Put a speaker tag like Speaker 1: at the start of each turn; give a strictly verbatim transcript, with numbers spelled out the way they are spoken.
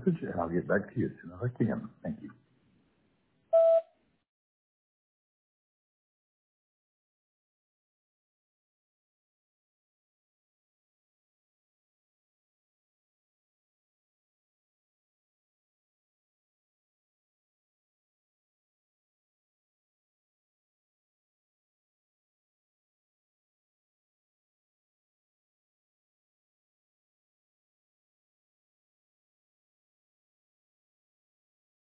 Speaker 1: message, and I'll get back to you as soon as I can. Thank you.